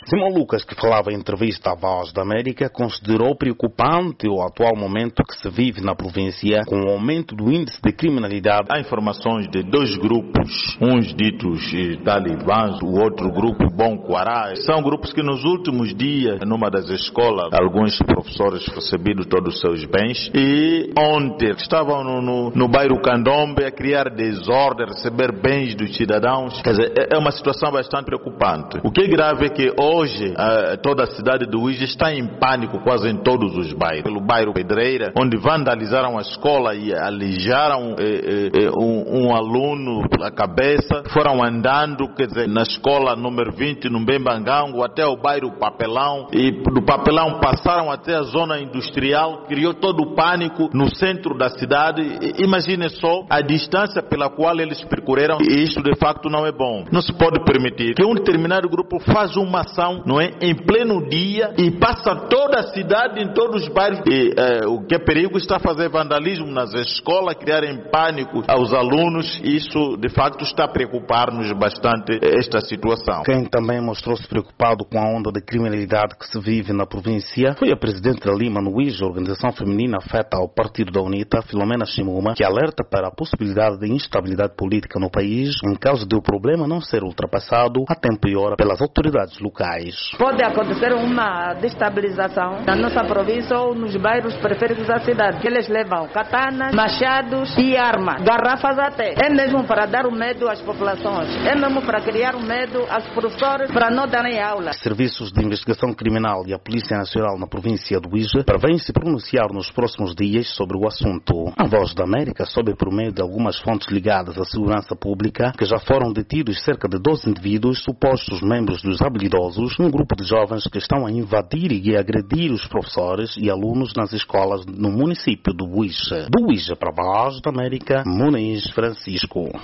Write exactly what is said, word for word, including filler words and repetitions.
Simão Lucas, que falava em entrevista à Voz da América, considerou preocupante o atual momento que se vive na província com o aumento do índice de criminalidade. Há informações de dois grupos, uns ditos talibãs, o outro grupo Bom Quará. São grupos que nos últimos dias, numa das escolas, alguns professores receberam todos os seus bens e ontem estavam no, no, no bairro Candombe a criar desordem, receber bens dos cidadãos. Quer dizer, é uma situação bastante preocupante. O que é grave é que hoje uh, toda a cidade do Uíge está em pânico quase em todos os bairros. Pelo bairro Pedreira, onde vandalizaram a escola e alijaram eh, eh, um, um aluno pela cabeça, foram andando, quer dizer, na escola número vinte, no Mbembangango, até o bairro Papelão, e do Papelão passaram até a zona industrial, criou todo o pânico no centro da cidade. Imagine só a distância pela qual eles percorreram, e isso de facto não é bom. Não se pode permitir que um determinado grupo faz uma ação, não é, em pleno dia e passa toda a cidade, em todos os bairros. E, eh, o que é perigo está a fazer vandalismo nas escolas, criar em pânico aos alunos. Isso de facto está a preocupar-nos bastante, esta situação. Quem também mostrou-se preocupado com a onda de criminalidade que se vive na província foi a presidente da Lima no Uíge, a organização feminina afeta ao partido da UNITA, Filomena Shimuma, que alerta para a possibilidade de instabilidade política no país em causa de o problema não ser ultrapassado a tempo e hora pelas autoridades locais. Pode acontecer uma destabilização na nossa província ou nos bairros periféricos da cidade. Eles levam katanas, machados e armas, garrafas até. É mesmo para dar o medo às populações. É mesmo para criar o medo aos professores para não darem aula. Serviços de investigação criminal e a Polícia Nacional na província do Uíge prevêem se pronunciar nos próximos dias sobre o assunto. A Voz da América soube por meio de algumas fontes ligadas à segurança pública que já foram detidos cerca de doze indivíduos, supostos membros dos habilidosos, um grupo de jovens que estão a invadir e agredir os professores e alunos nas escolas no município do Uíge. Do Uíge para a Voz da América, Muniz Francisco.